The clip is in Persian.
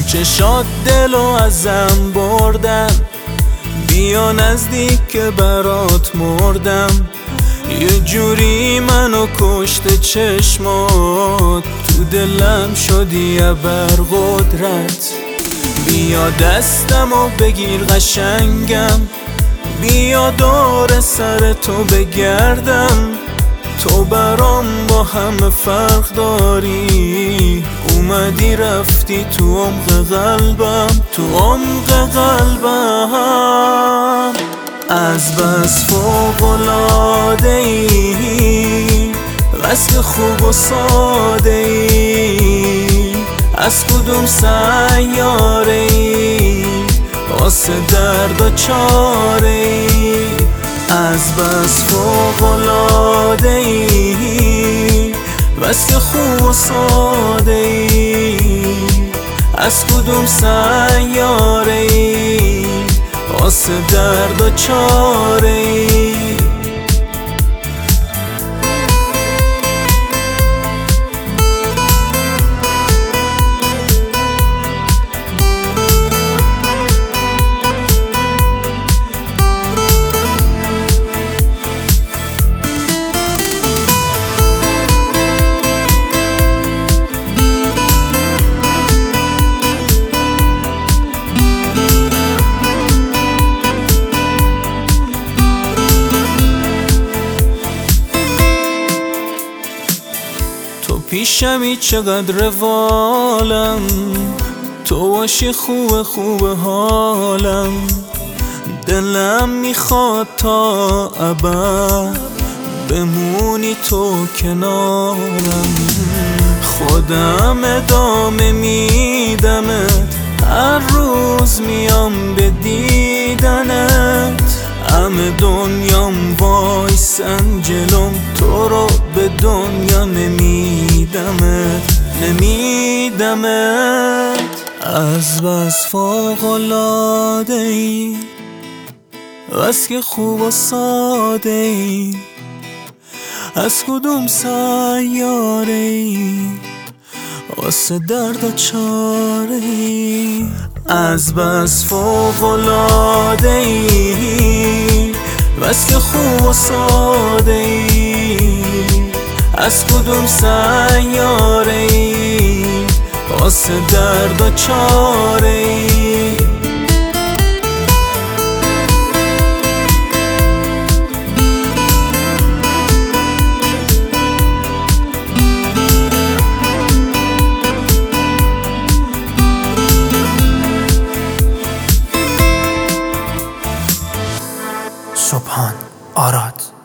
چشات دلو ازم بردن، بیا نزدیک که برات مردم. یه جوری منو کشته چشمات، تو دلم شدی ابرقدرت. بیا دستمو بگیر قشنگم، بیا دور سر تو بگردم. تو برام با همه فرق داری، اومدی رفتی تو عمق قلبم، تو عمق قلبم. از بس فوق‌العاده‌ای، بس که خوب و ساده‌ای، از کدوم سیاره‌ای، واسه درد و چاره‌ای. از بس فوق‌العاده‌ای، بس که خوب و ساده‌ای، از کدوم سیاره‌ای، واسه درد و چاره‌ای. تو پیشمی چقدر روالم، تو باشی خوب خوب حالم. دلم میخواد تا ابد بمونی تو کنارم. خودم ادامه میدمت، هر روز میام به دیدنت. همه دنیام وایسن جلوم، تو رو به دنیا نمیدمت. از بس فوق‌العاده‌ای، بس که خوب و ساده‌ای، از کدوم سیاره‌ای، واسه درد و چاره‌ای. از بس فوق‌العاده‌ای، بس که خوب و ساده‌ای، از کدوم سیاره‌ای، واسه درد و چاره‌ای. سبحان آراد.